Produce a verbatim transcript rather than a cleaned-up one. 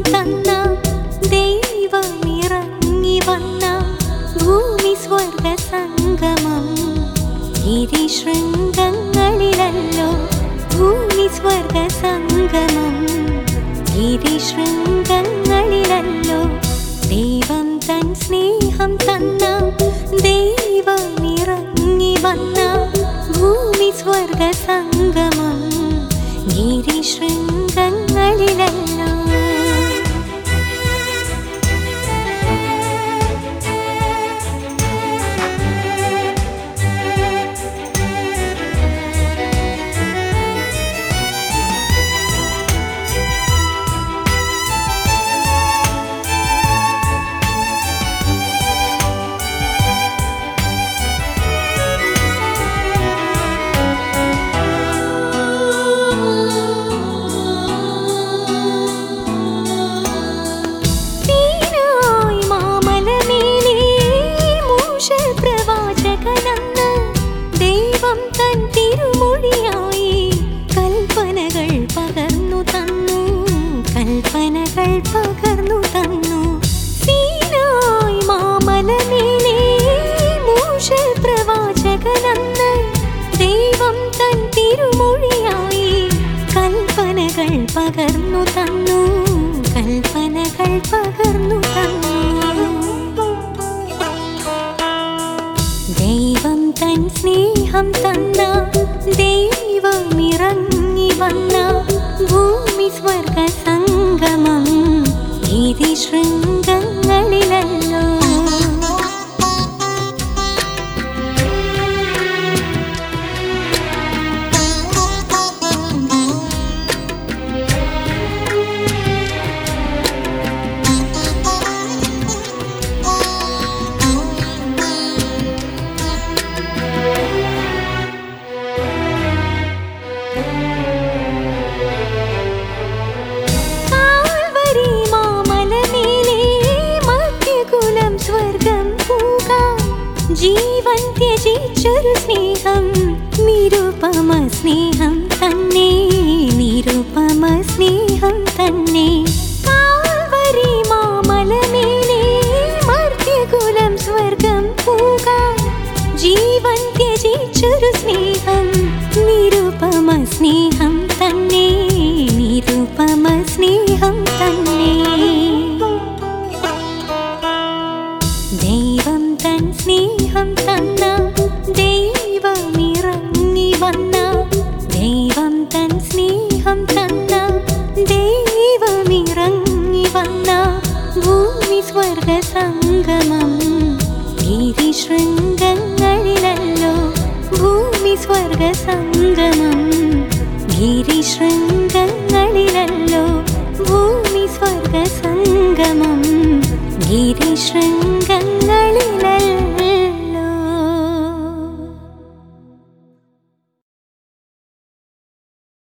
തന്ന ദൈവമിറങ്ങി വന്ന ഭൂമി സ്വർഗ സംഗമം ഗിരിശൃംഗങ്ങളിലല്ലോ ഭൂമി സ്വർഗ സംഗമം ഗിരിശൃംഗങ്ങളിലല്ലോ ദൈവം തൻ സ്നേഹം തന്ന ദൈവമിറങ്ങി വന്ന ഭൂമി സ്വർഗ സംഗമം ഗിരിശൃംഗങ്ങളിലല്ലോ ദൈവം തൻ തിരുമൊഴിയായി കൽപ്പനകൾ പകർന്നു തന്നു കൽപ്പനകൾ പകർന്നു തന്നു സീനായ് മാമലമേലെ മൂശ പ്രവാചകനെന്ന് ദൈവം തൻ തിരുമൊഴിയായി കൽപ്പനകൾ പകർന്നു തന്നു കൽപ്പനകൾ പകർന്നു തന്നു ദൈവം തൻ സ്നേഹം തന്ന ദൈവമിറങ്ങി വന്ന ഭൂമി സ്വർഗ സംഗമം ഗിരിശൃംഗങ്ങളിലല്ലോ ജീവൻ ത്യജിച്ചൊരു സ്നേഹം നിരുപമ സ്നേഹം തന്നെ നിരുപമ സ്നേഹം തന്നെ കാൽവരി മാമലമേലെ മർത്യകുലം സ്വർഗം പോകാൻ ജീവൻ ത്യജിച്ചൊരു സ്നേഹം നിരുപമ സ്നേഹം തന്നെ നിരുപമ സ്നേഹം തന്നെ ദൈവം തൻ സ്നേഹം തന്ന ദൈവമിറങ്ങി വന്ന ദൈവം തൻ സ്നേഹം തന്ന ദൈവമിറങ്ങി വന്ന ഭൂമി സ്വർഗ സംഗമം ഗിരിശൃംഗങ്ങളിലല്ലോ ഭൂമി സ്വർഗ സംഗമം ഗിരിശൃംഗ